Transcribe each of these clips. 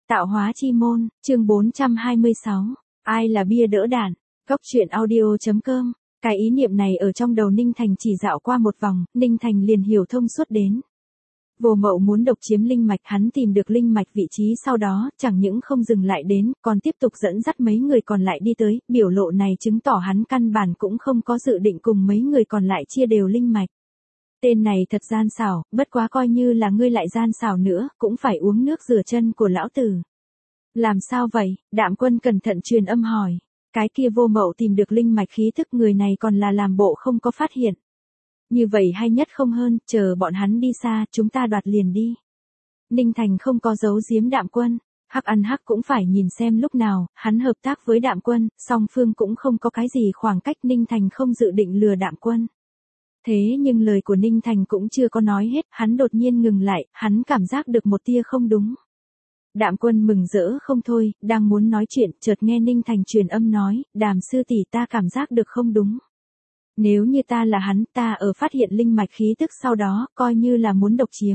Tạo hóa chi môn, chương 426. Ai là bia đỡ đạn? Cốc truyện audio.com. Cái ý niệm này ở trong đầu Ninh Thành chỉ dạo qua một vòng, Ninh Thành liền hiểu thông suốt đến. Vô Mậu muốn độc chiếm linh mạch, hắn tìm được linh mạch vị trí sau đó, chẳng những không dừng lại đến, còn tiếp tục dẫn dắt mấy người còn lại đi tới, biểu lộ này chứng tỏ hắn căn bản cũng không có dự định cùng mấy người còn lại chia đều linh mạch. Tên này thật gian xảo, bất quá coi như là ngươi lại gian xảo nữa, cũng phải uống nước rửa chân của lão tử. Làm sao vậy? Đạm Quân cẩn thận truyền âm hỏi. Cái kia Vô Mậu tìm được linh mạch khí thức, người này còn là làm bộ không có phát hiện. Như vậy hay nhất không hơn, chờ bọn hắn đi xa, chúng ta đoạt liền đi. Ninh Thành không có giấu giếm Đạm Quân. Hắc ăn hắc cũng phải nhìn xem lúc nào, hắn hợp tác với Đạm Quân, song phương cũng không có cái gì khoảng cách, Ninh Thành không dự định lừa Đạm Quân. Thế nhưng lời của Ninh Thành cũng chưa có nói hết, hắn đột nhiên ngừng lại, hắn cảm giác được một tia không đúng. Đạm Quân mừng rỡ không thôi, đang muốn nói chuyện, chợt nghe Ninh Thành truyền âm nói, Đàm sư tỷ, ta cảm giác được không đúng. Nếu như ta là hắn, ta ở phát hiện linh mạch khí tức sau đó, coi như là muốn độc chiếm.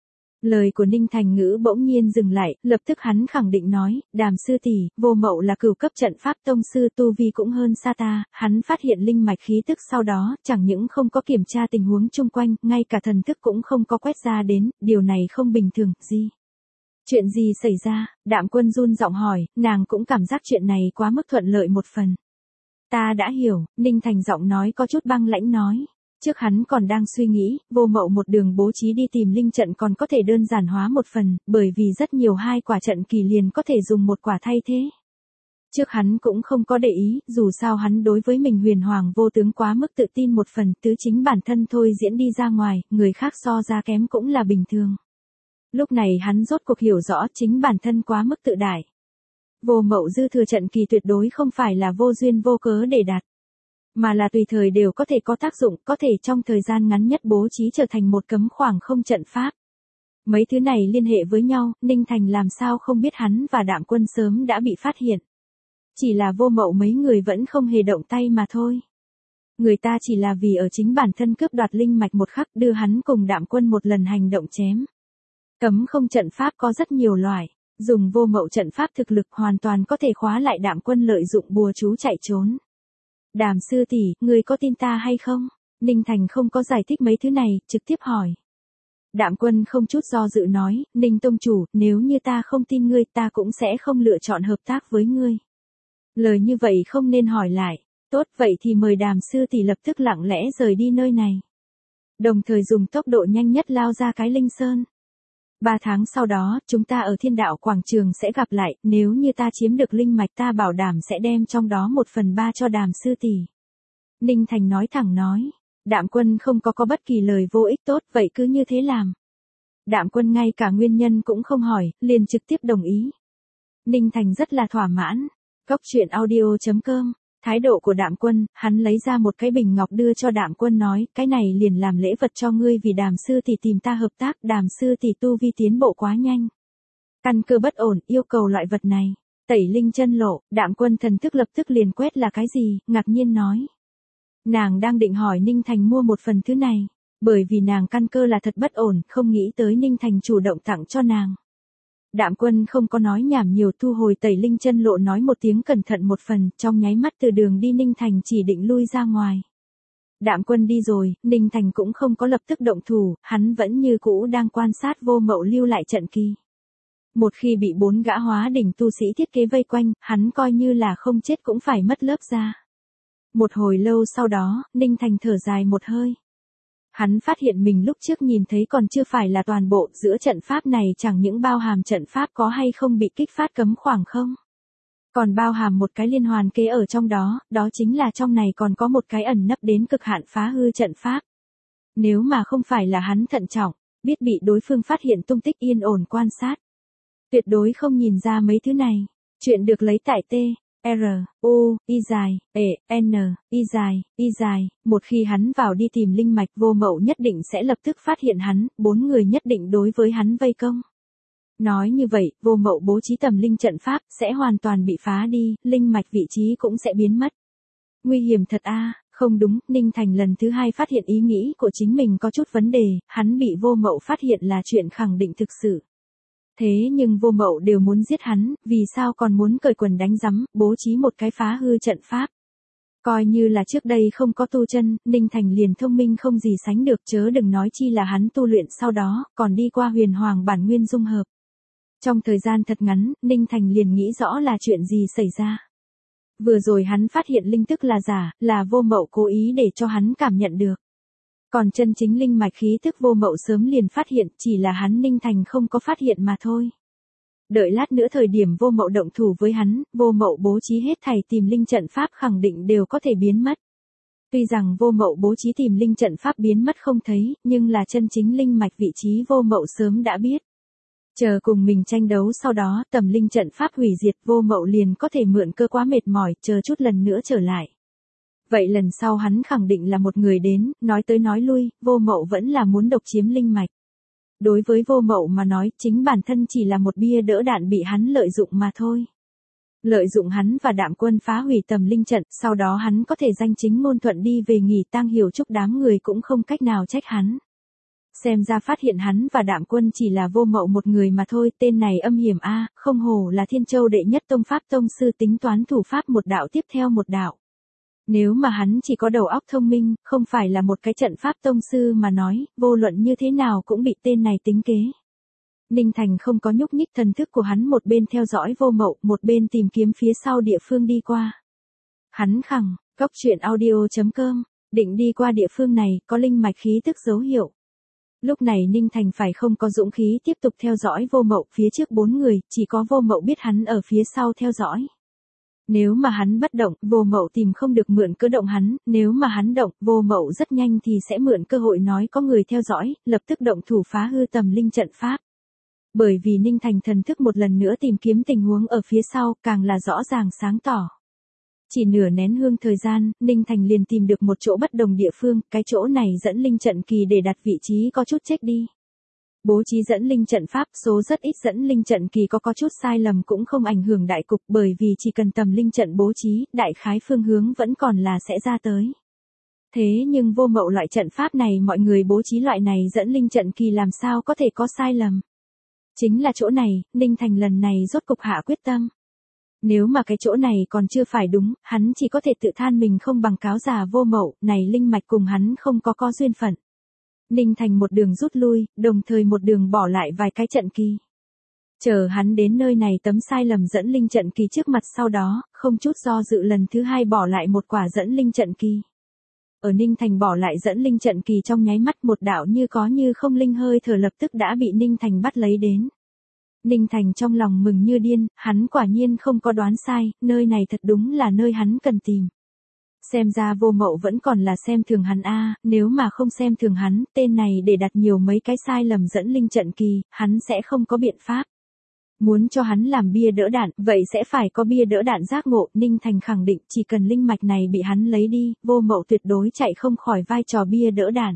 Lời của Ninh Thành ngữ bỗng nhiên dừng lại, lập tức hắn khẳng định nói, Đàm sư tỷ, Vô Mậu là cửu cấp trận pháp tông sư, tu vi cũng hơn xa ta, hắn phát hiện linh mạch khí tức sau đó, chẳng những không có kiểm tra tình huống chung quanh, ngay cả thần thức cũng không có quét ra đến, điều này không bình thường, gì? Chuyện gì xảy ra? Đạm Quân run giọng hỏi, nàng cũng cảm giác chuyện này quá mức thuận lợi một phần. Ta đã hiểu, Ninh Thành giọng nói có chút băng lãnh nói. Trước hắn còn đang suy nghĩ, Vô Mậu một đường bố trí đi tìm linh trận còn có thể đơn giản hóa một phần, bởi vì rất nhiều hai quả trận kỳ liền có thể dùng một quả thay thế. Trước hắn cũng không có để ý, dù sao hắn đối với mình Huyền Hoàng vô tướng quá mức tự tin một phần, tứ chính bản thân thôi diễn đi ra ngoài, người khác so ra kém cũng là bình thường. Lúc này hắn rốt cuộc hiểu rõ chính bản thân quá mức tự đại. Vô Mậu dư thừa trận kỳ tuyệt đối không phải là vô duyên vô cớ để đạt, mà là tùy thời đều có thể có tác dụng, có thể trong thời gian ngắn nhất bố trí trở thành một cấm khoảng không trận pháp. Mấy thứ này liên hệ với nhau, Ninh Thành làm sao không biết hắn và Đạm Quân sớm đã bị phát hiện. Chỉ là Vô Mậu mấy người vẫn không hề động tay mà thôi. Người ta chỉ là vì ở chính bản thân cướp đoạt linh mạch một khắc đưa hắn cùng Đạm Quân một lần hành động chém. Cấm không trận pháp có rất nhiều loại, dùng Vô Mậu trận pháp thực lực hoàn toàn có thể khóa lại Đạm Quân lợi dụng bùa chú chạy trốn. Đàm sư tỷ, ngươi có tin ta hay không? Ninh Thành không có giải thích mấy thứ này, trực tiếp hỏi. Đạm Quân không chút do dự nói, Ninh tông chủ, nếu như ta không tin ngươi ta cũng sẽ không lựa chọn hợp tác với ngươi. Lời như vậy không nên hỏi lại. Tốt, vậy thì mời Đàm sư tỷ lập tức lặng lẽ rời đi nơi này. Đồng thời dùng tốc độ nhanh nhất lao ra cái linh sơn. 3 tháng sau đó, chúng ta ở Thiên Đạo Quảng Trường sẽ gặp lại, nếu như ta chiếm được linh mạch ta bảo đảm sẽ đem trong đó 1/3 cho Đàm sư tỷ. Ninh Thành nói thẳng nói. Đạm Quân không có bất kỳ lời vô ích, tốt, vậy cứ như thế làm. Đạm Quân ngay cả nguyên nhân cũng không hỏi, liền trực tiếp đồng ý. Ninh Thành rất là thỏa mãn. Cốc truyện audio.com. Thái độ của Đạm Quân, hắn lấy ra một cái bình ngọc đưa cho Đạm Quân nói, cái này liền làm lễ vật cho ngươi vì Đàm sư tỷ tìm ta hợp tác, Đàm sư tỷ tu vi tiến bộ quá nhanh. Căn cơ bất ổn, yêu cầu loại vật này. Tẩy linh chân lộ, Đạm Quân thần thức lập tức liền quét là cái gì, ngạc nhiên nói. Nàng đang định hỏi Ninh Thành mua một phần thứ này, bởi vì nàng căn cơ là thật bất ổn, không nghĩ tới Ninh Thành chủ động tặng cho nàng. Đạm Quân không có nói nhảm nhiều, thu hồi tẩy linh chân lộ, nói một tiếng cẩn thận một phần, trong nháy mắt từ đường đi Ninh Thành chỉ định lui ra ngoài. Đạm Quân đi rồi, Ninh Thành cũng không có lập tức động thủ, hắn vẫn như cũ đang quan sát Vô Mậu lưu lại trận kỳ. Một khi bị 4 gã hóa đỉnh tu sĩ thiết kế vây quanh, hắn coi như là không chết cũng phải mất lớp da. Một hồi lâu sau đó, Ninh Thành thở dài một hơi. Hắn phát hiện mình lúc trước nhìn thấy còn chưa phải là toàn bộ, giữa trận pháp này chẳng những bao hàm trận pháp có hay không bị kích phát cấm khoảng không, còn bao hàm một cái liên hoàn kế ở trong đó, đó chính là trong này còn có một cái ẩn nấp đến cực hạn phá hư trận pháp. Nếu mà không phải là hắn thận trọng, biết bị đối phương phát hiện tung tích yên ổn quan sát, tuyệt đối không nhìn ra mấy thứ này. Chuyện được lấy tại T. R, U, I dài, E, N, I dài, một khi hắn vào đi tìm linh mạch, Vô Mậu nhất định sẽ lập tức phát hiện hắn, 4 người nhất định đối với hắn vây công. Nói như vậy, Vô Mậu bố trí tầm linh trận pháp, sẽ hoàn toàn bị phá đi, linh mạch vị trí cũng sẽ biến mất. Nguy hiểm thật a. Không đúng, Ninh Thành lần thứ 2 phát hiện ý nghĩ của chính mình có chút vấn đề, hắn bị Vô Mậu phát hiện là chuyện khẳng định thực sự. Thế nhưng Vô Mậu đều muốn giết hắn, vì sao còn muốn cởi quần đánh rắm, bố trí một cái phá hư trận pháp. Coi như là trước đây không có tu chân, Ninh Thành liền thông minh không gì sánh được, chớ đừng nói chi là hắn tu luyện sau đó, còn đi qua huyền hoàng bản nguyên dung hợp. Trong thời gian thật ngắn, Ninh Thành liền nghĩ rõ là chuyện gì xảy ra. Vừa rồi hắn phát hiện linh tức là giả, là Vô Mậu cố ý để cho hắn cảm nhận được. Còn chân chính linh mạch khí tức Vô Mậu sớm liền phát hiện, chỉ là hắn Ninh Thành không có phát hiện mà thôi. Đợi lát nữa thời điểm Vô Mậu động thủ với hắn, Vô Mậu bố trí hết thảy tìm linh trận pháp khẳng định đều có thể biến mất. Tuy rằng Vô Mậu bố trí tìm linh trận pháp biến mất không thấy, nhưng là chân chính linh mạch vị trí Vô Mậu sớm đã biết. Chờ cùng mình tranh đấu sau đó, tầm linh trận pháp hủy diệt, Vô Mậu liền có thể mượn cơ quá mệt mỏi, chờ chút lần nữa trở lại. Vậy lần sau hắn khẳng định là một người đến, nói tới nói lui, Vô Mậu vẫn là muốn độc chiếm linh mạch. Đối với Vô Mậu mà nói, chính bản thân chỉ là một bia đỡ đạn bị hắn lợi dụng mà thôi. Lợi dụng hắn và Đạm Quân phá hủy tầm linh trận, sau đó hắn có thể danh chính ngôn thuận đi về nghỉ tang hiểu chúc, đám người cũng không cách nào trách hắn. Xem ra phát hiện hắn và Đạm Quân chỉ là Vô Mậu một người mà thôi, tên này âm hiểm a, không hổ là Thiên Châu đệ nhất tông pháp tông sư, tính toán thủ pháp một đạo tiếp theo một đạo. Nếu mà hắn chỉ có đầu óc thông minh, không phải là một cái trận pháp tông sư mà nói, vô luận như thế nào cũng bị tên này tính kế. Ninh Thành không có nhúc nhích, thần thức của hắn một bên theo dõi Vô Mậu, một bên tìm kiếm phía sau địa phương đi qua. Hắn khẳng, Cốc Truyện Audio.com, định đi qua địa phương này, có linh mạch khí tức dấu hiệu. Lúc này Ninh Thành phải không có dũng khí tiếp tục theo dõi Vô Mậu, phía trước 4 người, chỉ có Vô Mậu biết hắn ở phía sau theo dõi. Nếu mà hắn bất động, Vô Mậu tìm không được mượn cơ động hắn, nếu mà hắn động, Vô Mậu rất nhanh thì sẽ mượn cơ hội nói có người theo dõi, lập tức động thủ phá hư tầm linh trận pháp. Bởi vì Ninh Thành thần thức một lần nữa tìm kiếm tình huống ở phía sau, càng là rõ ràng sáng tỏ. Chỉ nửa nén hương thời gian, Ninh Thành liền tìm được một chỗ bất đồng địa phương, cái chỗ này dẫn linh trận kỳ để đặt vị trí có chút chết đi. Bố trí dẫn linh trận pháp, số rất ít dẫn linh trận kỳ có chút sai lầm cũng không ảnh hưởng đại cục, bởi vì chỉ cần tầm linh trận bố trí, đại khái phương hướng vẫn còn là sẽ ra tới. Thế nhưng Vô Mậu loại trận pháp này, mọi người bố trí loại này dẫn linh trận kỳ làm sao có thể có sai lầm. Chính là chỗ này, Ninh Thành lần này rốt cục hạ quyết tâm. Nếu mà cái chỗ này còn chưa phải đúng, hắn chỉ có thể tự than mình không bằng cáo già Vô Mậu, này linh mạch cùng hắn không có duyên phận. Ninh Thành một đường rút lui, đồng thời một đường bỏ lại vài cái trận kỳ. Chờ hắn đến nơi này tấm sai lầm dẫn linh trận kỳ trước mặt, sau đó, không chút do dự lần thứ hai bỏ lại một quả dẫn linh trận kỳ. Ở Ninh Thành bỏ lại dẫn linh trận kỳ trong nháy mắt, một đạo như có như không linh hơi thở lập tức đã bị Ninh Thành bắt lấy đến. Ninh Thành trong lòng mừng như điên, hắn quả nhiên không có đoán sai, nơi này thật đúng là nơi hắn cần tìm. Xem ra Vô Mậu vẫn còn là xem thường hắn a, nếu mà không xem thường hắn, tên này để đặt nhiều mấy cái sai lầm dẫn linh trận kỳ, hắn sẽ không có biện pháp. Muốn cho hắn làm bia đỡ đạn, vậy sẽ phải có bia đỡ đạn giác ngộ. Ninh Thành khẳng định chỉ cần linh mạch này bị hắn lấy đi, Vô Mậu tuyệt đối chạy không khỏi vai trò bia đỡ đạn.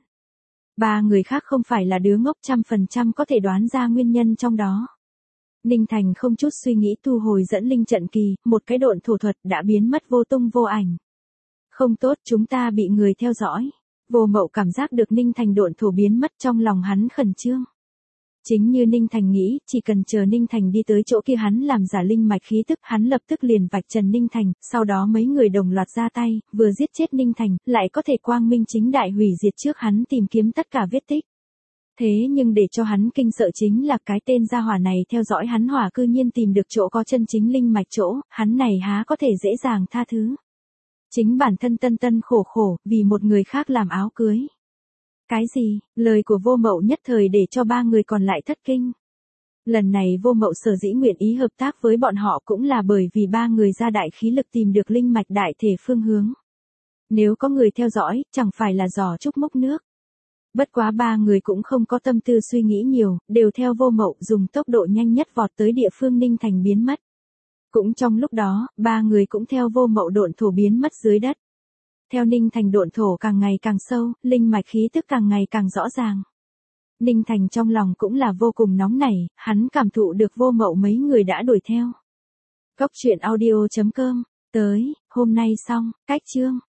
Ba người khác không phải là đứa ngốc, 100% có thể đoán ra nguyên nhân trong đó. Ninh Thành không chút suy nghĩ thu hồi dẫn linh trận kỳ, một cái độn thổ thuật đã biến mất vô tung vô ảnh. Không tốt, chúng ta bị người theo dõi. Vô Mậu cảm giác được Ninh Thành độn thổ biến mất, trong lòng hắn khẩn trương. Chính như Ninh Thành nghĩ, chỉ cần chờ Ninh Thành đi tới chỗ kia hắn làm giả linh mạch khí tức, hắn lập tức liền vạch trần Ninh Thành, sau đó mấy người đồng loạt ra tay, vừa giết chết Ninh Thành, lại có thể quang minh chính đại hủy diệt trước hắn tìm kiếm tất cả vết tích. Thế nhưng để cho hắn kinh sợ chính là cái tên gia hỏa này theo dõi hắn hỏa cư nhiên tìm được chỗ có chân chính linh mạch chỗ, hắn này há có thể dễ dàng tha thứ. Chính bản thân tân khổ khổ, vì một người khác làm áo cưới. Cái gì, lời của Vô Mậu nhất thời để cho ba người còn lại thất kinh. Lần này Vô Mậu sở dĩ nguyện ý hợp tác với bọn họ cũng là bởi vì ba người ra đại khí lực tìm được linh mạch đại thể phương hướng. Nếu có người theo dõi, chẳng phải là giò trúc múc nước. Bất quá ba người cũng không có tâm tư suy nghĩ nhiều, đều theo Vô Mậu dùng tốc độ nhanh nhất vọt tới địa phương Ninh Thành biến mất. Cũng trong lúc đó, ba người cũng theo Vô Mậu độn thổ biến mất dưới đất. Theo Ninh Thành độn thổ càng ngày càng sâu, linh mạch khí tức càng ngày càng rõ ràng. Ninh Thành trong lòng cũng là vô cùng nóng nảy, hắn cảm thụ được Vô Mậu mấy người đã đuổi theo. Cốc Truyện Audio.com, tới, hôm nay xong, cách chương.